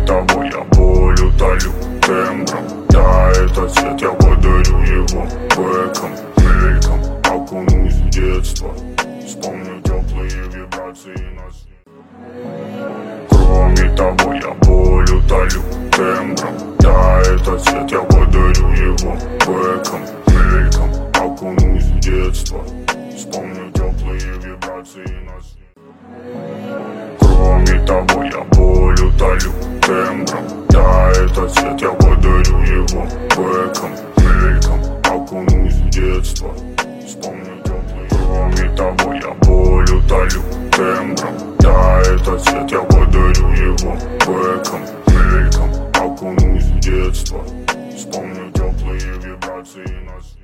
тобой я боль утолю тембром. Да, этот цвет я подарю его бэком, мельком. Окунусь в детство, вспомню теплые вибрации нас. Кроме того я боль утолю тембром. Да, этот цвет я подарю его бэком, мельком. Окунусь в детство, вспомню теплые вибрации нас. Кроме того я боль утолю тембром. Да, этот цвет я подарю его бэком, мельком. Окунусь в детство, вспомню теплые. Кроме того я боль утолю тембром. Да, этот цвет я подарю его бэком, мельком. Окунусь в детство, вспомню теплые вибрации нас.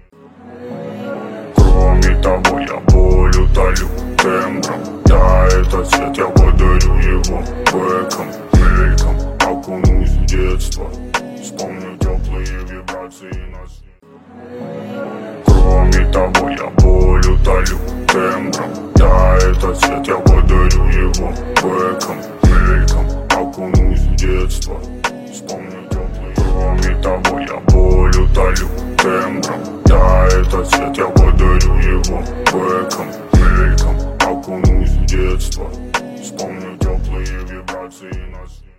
Кроме того я боль утолю тембром. Да, этот цвет я подарю его бэком, мельком. Окунусь в детство, вспомню теплые вибрации нас. Кроме того я боль утолю тембром. Да, этот цвет я подарю его бэком, мельком. Окунусь в детство, вспомню теплые. Кроме того я боль утолю тембром. Да, этот цвет я подарю его бэком, мельком. Окунусь в детство, вспомню.